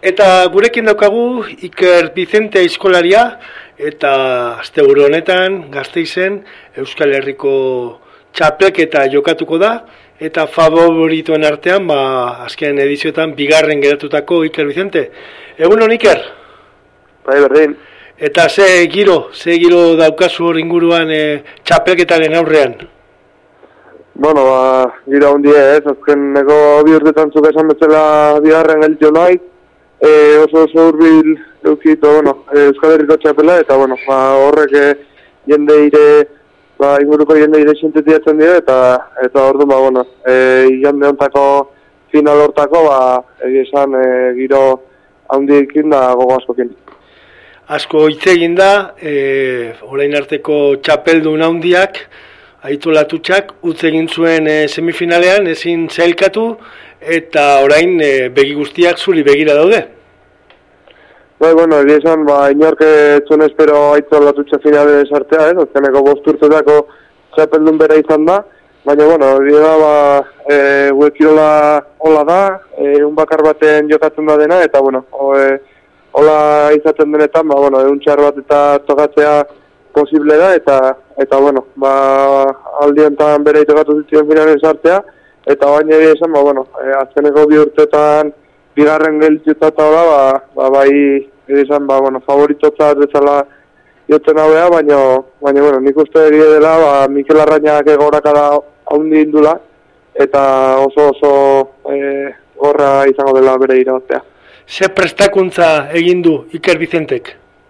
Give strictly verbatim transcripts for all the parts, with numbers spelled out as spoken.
Eta gurekin daukagu Iker Vicente aizkolaria eta asteburu honetan Gasteizen Euskal Herriko txapelketa jokatuko da eta favoritoen artean ba azken edizioetan bigarren geratutako Iker Vicente. Egunon Iker. Bai, berdin. Eta ze giro, ze giro daukazu hor inguruan e, txapelketaren aurrean? Bueno, ba, giro handia ez, azkeneko bi urtetan zuk esan bezala bigarren gelditu nahi. E, oso oso urbil eukito, bueno, Euskal Herriko txapela, eta bueno, ba, horrek e, jende ire, ba, inguruko jende ire sintetiatzen dira, eta eta orduan, ba, bueno, e, jende hontako final hortako, ba, egia esan, e, giro handiekin da gogo askokin. Asko hitz egin da, e, orain arteko txapeldun handiak, Aitor Latutxak utz egin zuen e, semifinalean, ezin zailkatu, eta orain e, begi guztiak zuri begira daude. Bai, bueno, egia esan, ba, inork etzuen espero Aitor Latutxa finale sartzea, ez? Azkeneko bost urtetako txapeldun bera izan da, baina, bueno, egia da, ba, e, gure kirola hola da, e, un bakar baten jokatzen da dena, eta, bueno, o, e, hola izaten denetan, ba, bueno, egun txar bat eta tokatzea posible da, eta, eta bueno, ba, aldi honetan bere itokatu zitzen finalen sartzea, eta baina egia esan, ba, bueno, e, azkeneko bi urtetan bigarren geldituta da, ba, ba, bai, egia esan, ba, bueno, favoritotzat bezala jotzen hauea, baina, baina, bueno, nik uste egia dela, ba, Mikel Arrainak egoraka da haundi indula, eta oso oso e, gorra izango dela bere irabaztea. Ze prestakuntza egin du Iker Vicentek?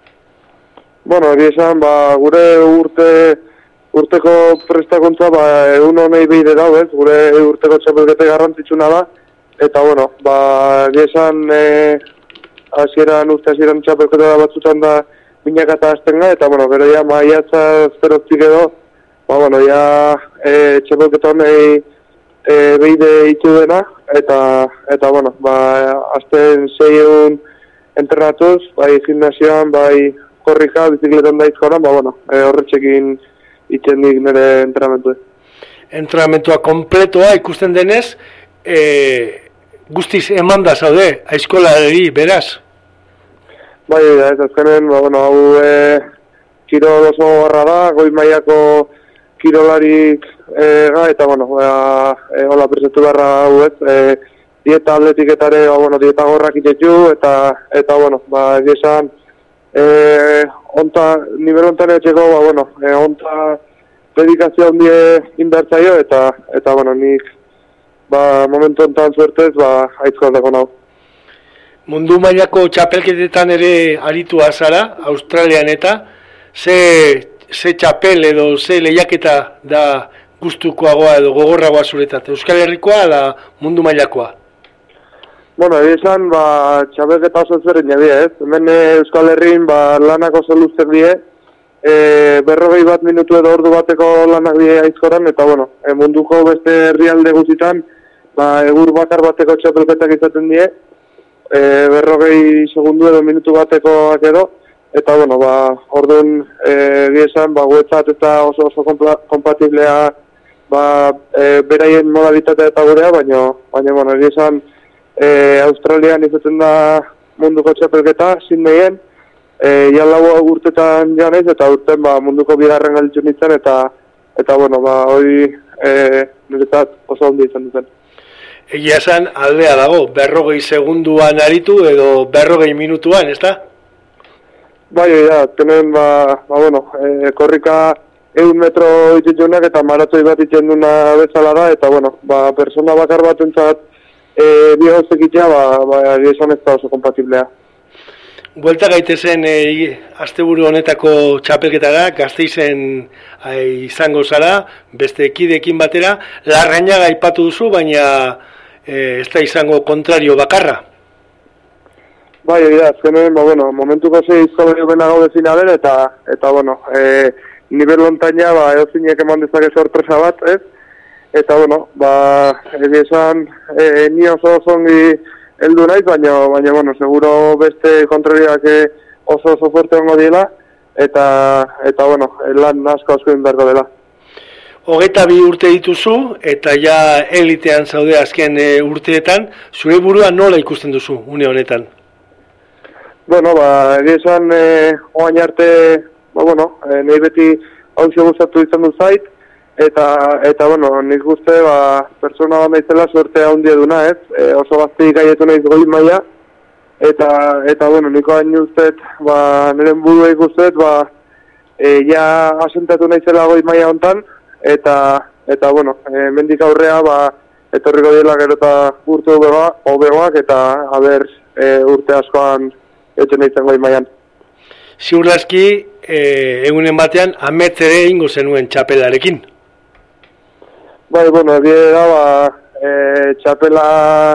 Bueno, egia esan, ba, gure urte, urteko prestakuntza, ba, egun honei behide dau, ez, gure urteko txapelkete garrantzitsuna da, eta, bueno, ba, egia esan, e, hasieran, urte hasieran txapelkete da batzutan da binakata hasten ga, eta, bueno, gero ja, maiatza zeroztik edo, ba, bueno, ja, e, txapelketa honei e, behide itxu dena, eta, eta, bueno, ba, azten sei egun entrenatuz, bai, gimnasioan, bai, korrika, bizikletan da izkoran, ba, bueno, e, horretxekin itxen dik nire entrenamentu. Entrenamentua kompletoa ikusten denez, e, guztiz emanda zaude, aizkolari, beraz? Bai, da, ez azkenen, ba, bueno, hau e, kirol oso garra da, goi mailako kirolarik e, ga, eta, bueno, ba, e, hola presentu barra hau ez, e, dieta atletiketare, ba, bueno, dieta gorrak itetu, eta, eta, bueno, ba, egizan, Eh, onta, nivel ontan etxeko, ba, bueno, eh, onta dedikazio handie inbertzaio, eta, eta, bueno, nik, ba, momentu ontan suertez, ba, aitzko dago nau. Mundu mailako txapelketetan ere aritua zara, Australian eta, ze, ze txapel edo ze lehiaketa da gustukoagoa edo gogorragoa zuretat, Euskal Herrikoa ala mundu mailakoa? Bueno, esan, ba, txapelketa oso ezberdin jadia, ez? Hemen Euskal Herrin, ba, lanak oso luztek die, e, berrogei bat minutu edo ordu bateko lanak die aizkoran, eta, bueno, e, munduko beste herrialde guztitan, ba, egur bakar bateko txapelketak izaten die, e, berrogei segundu edo minutu batekoak edo, eta, bueno, ba, orduan, e, esan, ba, guetzat eta oso oso kompatiblea, ba, e, beraien modalitatea eta gurea, baina, baina, bueno, esan, E, Australian izaten da munduko txapelketa, Sydneyen, e, ja lau urtetan janez, eta urten ba, munduko bigarren galitu nintzen, eta, eta bueno, ba, hori e, niretzat oso ondi izan duten. Egia esan, aldea dago, berrogei segunduan aritu edo berrogei minutuan, ez da? Bai, ja, tenen, ba, ba bueno, e, korrika egun metro itxetxunak eta maratoi bat itxen duna bezala da, eta, bueno, ba, persona bakar bat entzat, E, bi gauzek itea, ba, ba, esan ez da oso kompatiblea. Buelta gaitezen e, asteburu honetako txapelketara, Gasteizen e, izango zara, beste ekidekin batera, Larrañaga aipatu duzu, baina e, ez da izango kontrario bakarra. Bai, egia, azkenen, ba, bueno, momentuko ze izkolari bena gaude finalen, eta, eta, bueno, e, nivel lontaina, ba, eozinek eman dezake sorpresa bat, ez? Eta, bueno, ba, egia esan, e, ni oso oso ongi heldu naiz, baina, baina, bueno, seguro beste kontrariak oso oso fuerte ongo diela, eta, eta, bueno, lan asko asko inberko dela. Hogeita bi urte dituzu, eta ja elitean zaude azken e, urteetan, zure burua nola ikusten duzu, une honetan? Bueno, ba, egia esan, e, oain arte, ba, bueno, e, nahi beti hausia gustatu izan du zait, eta, eta bueno, nik guzti, ba, persona bat naizela suerte handi eduna, ez? E, oso gazteik gaietu naiz goi maila, eta, eta bueno, niko hain ustez, ba, niren buru ikustez, ba, e, ja asentatu naizela goi maila hontan, eta, eta bueno, e, mendik aurrea, ba, etorriko dela gero eta urte hobegoak, eta haber e, urte askoan etxen eitzen goi mailan. Ziur aski, e, egunen batean, amets ere ingo zenuen txapelarekin. Bai, bueno, egia da, ba, e, txapela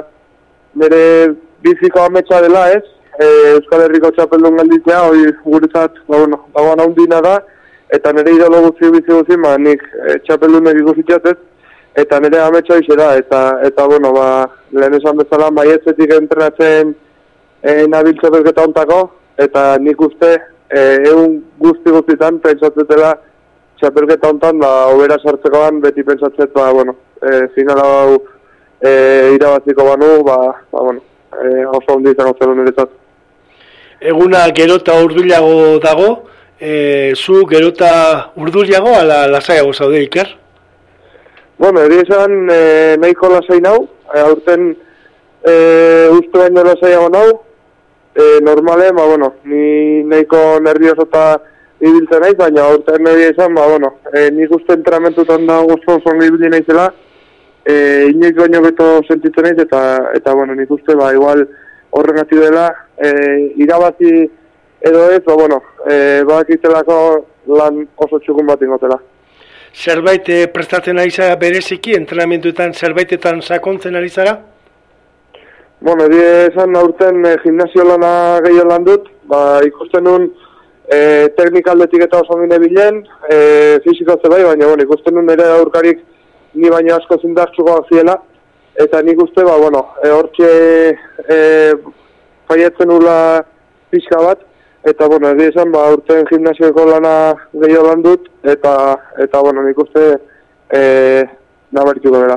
nire biziko ametsa dela, ez? E, Euskal Herriko txapeldun galditzea, hori guretzat, ba, bueno, dagoan haundina da, eta nire idolo guzti bizi guzti, ba, nik e, txapeldunek ikusitxat, ez? Eta nire ametsa hoxe da, eta, eta bueno, ba, lehen esan bezala, maietzetik entrenatzen e, nabil txapelketa ontako, eta nik uste, e, egun guzti guztitan pentsatzetela txapelketa ontan, ba, obera sartzekoan beti pentsatzet, ba, bueno, e, finala hau e, irabaziko banu, ba, ba bueno, e, oso ondi izan ozelu niretzat. Eguna gerota urduliago dago, e, zu gerota urduliago ala lasaiago zaude, Iker? Bueno, eri esan e, nahiko lasai nau, e, aurten e, uste baino lasaiago nau, e, normale, ba, bueno, ni nahiko nervioso eta ibiltzen naiz, baina aurten nire esan, ba, bueno, e, nik uste entramentutan da oso oso ibili naizela, e, inoik baino beto sentitzen naiz, eta, eta bueno, nik uste, ba, igual horrengatik dela, e, irabazi edo ez, ba, bueno, e, badakitelako lan oso txukun bat ingotela. Zerbait e, prestatzen ari zara bereziki, entrenamentuetan zerbaitetan sakontzen ari zara? Bueno, erie esan aurten e, gimnasio lana gehiago lan dut, ba, ikusten nun e, teknikaldetik eta oso gine bilen, e, fiziko zebai, baina bueno, ikusten nun ere aurkarik ni baino asko zindartzukoak ziela, eta nik uste, ba, bueno, e, hortxe e, faietzen nula pixka bat, eta, bueno, egia esan, ba, urten gimnasioko lana gehiago lan dut, eta, eta bueno, nik uste e, nabarituko dela.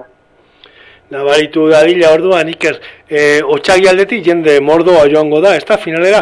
Nabaritu dadila orduan, Iker, e, otxagi aldetik jende mordoa joango da, ez da, finalera?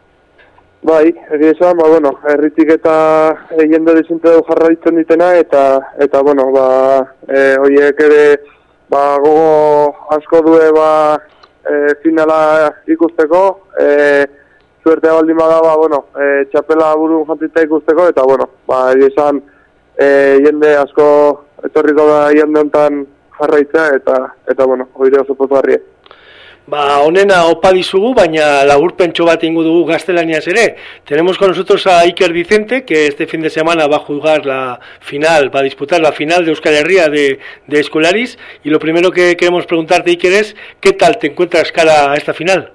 Bai, egia esan, ba, bueno, erritik eta e, jende dezinte du jarra ditzen ditena, eta, eta bueno, ba, e, horiek ere, ba, gogo asko due, ba, e, finala ikusteko, e, suertea baldin bada, ba, bueno, e, txapela burun jantita ikusteko, eta, bueno, ba, esan, e, jende asko etorriko da jende honetan jarraitzea, eta, eta, bueno, oire oso pozgarrie. Ba, honena opa dizugu, baina laburpentxo bat ingo dugu gaztelaniaz ere. Tenemos con nosotros a Iker Vicente, que este fin de semana va a jugar la final, va a disputar la final de Euskal Herria de, de Escolaris, y lo primero que queremos preguntarte, Iker, es ¿qué tal te encuentras cara a esta final?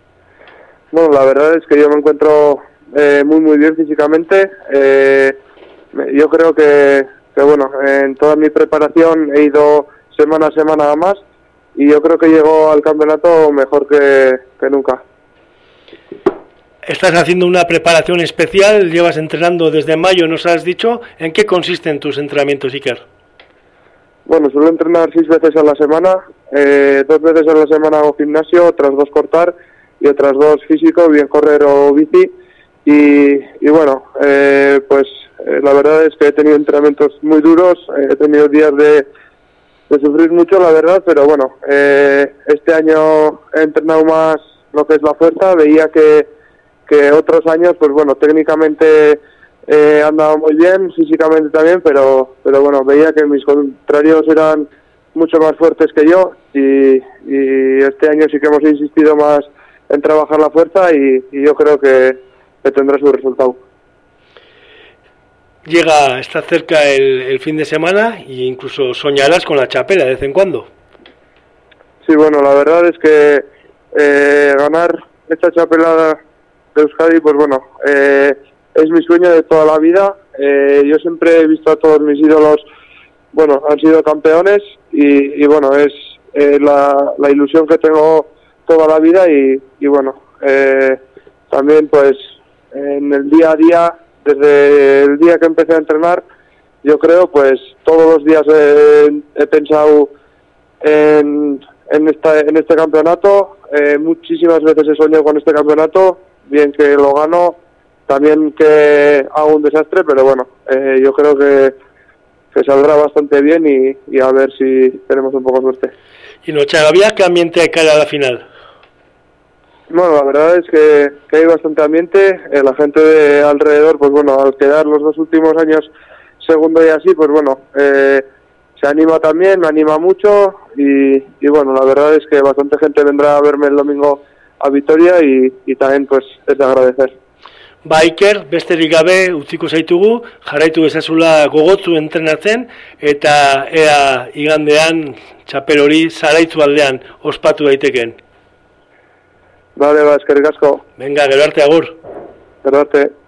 Bueno, la verdad es que yo me encuentro eh, muy muy bien físicamente. Eh, yo creo que, que, bueno, en toda mi preparación he ido semana a semana a más y yo creo que llego al campeonato mejor que, que nunca. Estás haciendo una preparación especial, llevas entrenando desde mayo, nos has dicho. ¿En qué consisten tus entrenamientos, Iker? Bueno, suelo entrenar seis veces a la semana, eh, dos veces a la semana hago gimnasio, otras dos cortar y otras dos físico, bien correr o bici. Y, y bueno, eh, pues eh, la verdad es que he tenido entrenamientos muy duros, eh, he tenido días de, de sufrir mucho, la verdad, pero bueno, eh, este año he entrenado más lo que es la fuerza, veía que, que otros años, pues bueno, técnicamente he eh, andado muy bien, físicamente también, pero, pero bueno, veía que mis contrarios eran mucho más fuertes que yo y, y este año sí que hemos insistido más en trabajar la fuerza y, y yo creo que, que tendrá su resultado. Llega, está cerca el, el fin de semana e incluso soñarás con la chapela de vez en cuando. Sí, bueno, la verdad es que eh, ganar esta chapela de Euskadi, pues bueno, eh, es mi sueño de toda la vida. Eh, yo siempre he visto a todos mis ídolos, bueno, han sido campeones y, y bueno, es eh, la, la ilusión que tengo toda la vida y, y bueno, eh, también pues en el día a día, desde el día que empecé a entrenar, yo creo pues todos los días he, he pensado en, en, esta, en este campeonato, eh, muchísimas veces he soñado con este campeonato, bien que lo gano, también que hago un desastre, pero bueno, eh, yo creo que, que saldrá bastante bien y, y a ver si tenemos un poco de suerte. Y no, Chagavía, ¿qué ambiente hay cara a la final? Bueno, la verdad es que, que hay bastante ambiente, eh, la gente de alrededor, pues bueno, al quedar los dos últimos años segundo y así, pues bueno, eh, se anima también, me anima mucho y, y bueno, la verdad es que bastante gente vendrá a verme el domingo a Vitoria y, y también pues es de agradecer. Ba, Iker, besterik gabe utziko zaitugu, jarraitu ezazula gogotzu entrenatzen, eta ea igandean txapel hori Zaraitzu aldean ospatu daiteken. Vale, ba, eskerrik asko. Venga, gero arte, agur. Gero arte.